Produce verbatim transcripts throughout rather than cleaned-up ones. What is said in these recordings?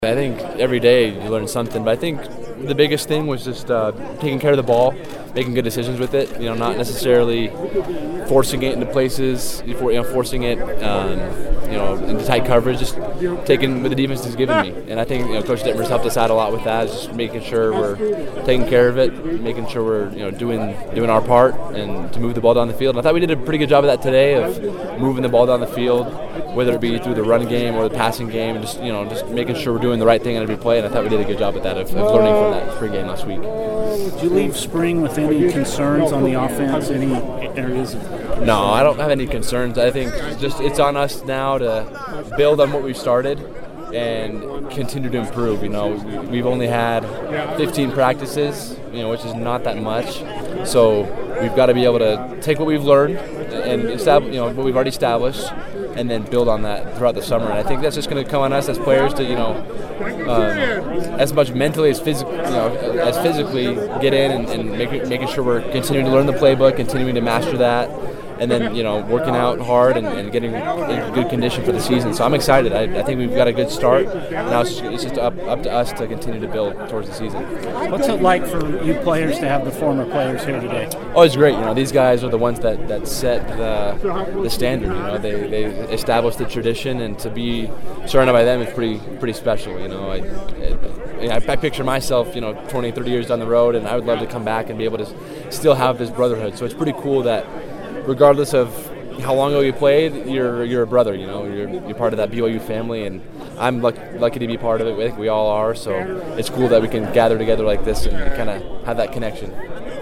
I think every day you learn something, but I think the biggest thing was just uh, taking care of the ball, making good decisions with it. You know, not necessarily forcing it into places, you know, forcing it, um, you know, into tight coverage. Just taking what the defense has given me, and I think you know, Coach Dittmer's helped us out a lot with that. Just making sure we're taking care of it, making sure we're you know doing doing our part, and to move the ball down the field. And I thought we did a pretty good job of that today, of moving the ball down the field, whether it be through the run game or the passing game, and just you know just making sure we're doing the right thing on every play. And I thought we did a good job at that, of, of learning from that spring game last week. Did you leave spring with any concerns on the offense? Any areas? Of- no, I don't have any concerns. I think just it's on us now to build on what we've started and continue to improve. You know, we've only had fifteen practices, you know, which is not that much. So we've got to be able to take what we've learned and establish, you know, what we've already established, and then build on that throughout the summer. And I think that's just going to come on us as players to, you know, um, as much mentally as physically, you know, as physically get in and, and make, making sure we're continuing to learn the playbook, continuing to master that, and then you know working out hard and, and getting in good condition for the season. So I'm excited. I, I think we've got a good start. Now it's just, it's just up up to us to continue to build towards the season. What's it like for you players to have the former players here today? Oh, it's great. You know, these guys are the ones that, that set the the standard. You know, they they established the tradition, and to be surrounded by them is pretty pretty special. You know, I. It, I picture myself, you know, twenty, thirty years down the road, and I would love to come back and be able to still have this brotherhood. So it's pretty cool that regardless of how long ago you played, you're you're a brother, you know, you're you're part of that B Y U family, and I'm lucky, lucky to be part of it. I think we all are, so it's cool that we can gather together like this and kind of have that connection.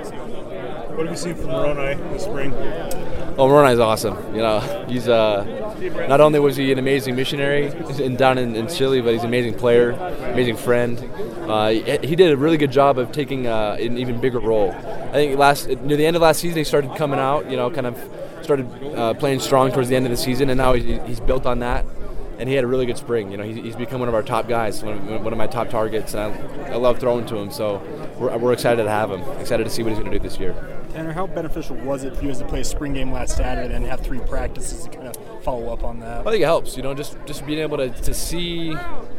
What have you seen from Moroni this spring? Oh, Moroni's awesome. You know, he's uh, not only was he an amazing missionary in, down in, in Chile, but he's an amazing player, amazing friend. Uh, he, he did a really good job of taking uh, an even bigger role. I think last near the end of last season, he started coming out. You know, kind of started uh, playing strong towards the end of the season, and now he's, he's built on that. And he had a really good spring. You know, he's, he's become one of our top guys, one of, one of my top targets, and I, I love throwing to him. So we're, we're excited to have him. Excited to see what he's going to do this year. Tanner, how beneficial was it for you to play a spring game last Saturday and have three practices to kind of follow up on that? I think it helps. You know, just just being able to to see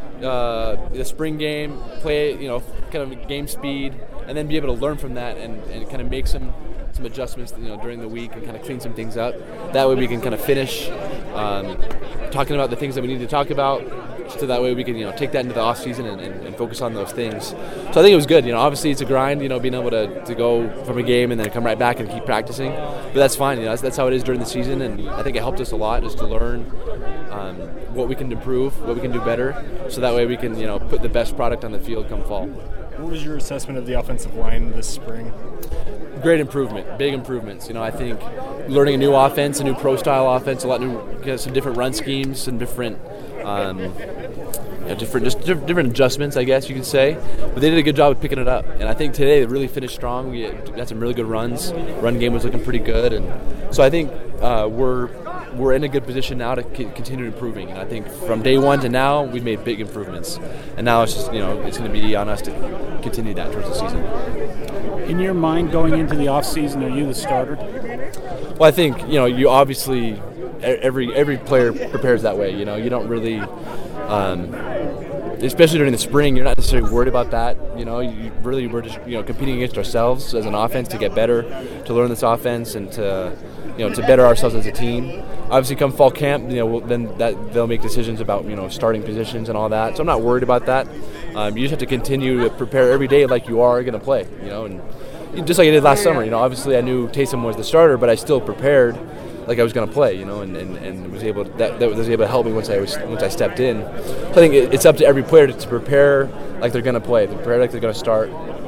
uh, the spring game, play, you know, kind of game speed, and then be able to learn from that and, and kind of make some. some adjustments, you know, during the week and kind of clean some things up. That way we can kind of finish um, talking about the things that we need to talk about, so that way we can, you know, take that into the off season and, and, and focus on those things. So I think it was good. You know, obviously it's a grind, you know, being able to, to go from a game and then come right back and keep practicing. But that's fine. You know, that's, that's how it is during the season, and I think it helped us a lot just to learn um, what we can improve, what we can do better, so that way we can, you know, put the best product on the field come fall. What was your assessment of the offensive line this spring? Great improvement, big improvements. You know, I think learning a new offense, a new pro-style offense, a lot new, you know, some different run schemes, some different, um, you know, different, just different adjustments, I guess you could say. But they did a good job of picking it up, and I think today they really finished strong. We had some really good runs. Run game was looking pretty good, and so I think uh, we're we're in a good position now to continue improving. And I think from day one to now, we've made big improvements, and now it's just you know it's going to be on us to continue that towards the season. In your mind, going into the off season, are you the starter? Well, I think you know you obviously every every player prepares that way. You know, you don't really, um, especially during the spring, you're not necessarily worried about that. You know, you really we're just you know competing against ourselves as an offense to get better, to learn this offense, and to you know to better ourselves as a team. Obviously, come fall camp, you know, then that they'll make decisions about you know starting positions and all that. So I'm not worried about that. Um, you just have to continue to prepare every day like you are going to play. You know, and just like I did last summer. You know, obviously I knew Taysom was the starter, but I still prepared like I was going to play. You know, and, and, and was able to, that that was able to help me once I was once I stepped in. So I think it's up to every player to, to prepare like they're going to play, to prepare like they're going to start,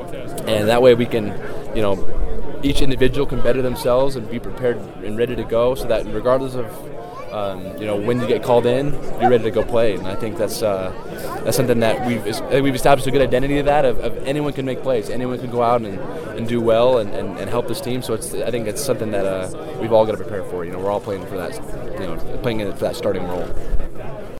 and that way we can, you know. Each individual can better themselves and be prepared and ready to go, so that regardless of um, you know when you get called in, you're ready to go play. And I think that's uh, that's something that we've we've established a good identity of that of, of anyone can make plays, anyone can go out and, and do well and, and, and help this team. So it's I think it's something that uh, we've all got to prepare for. You know, we're all playing for that, you know, playing for that starting role.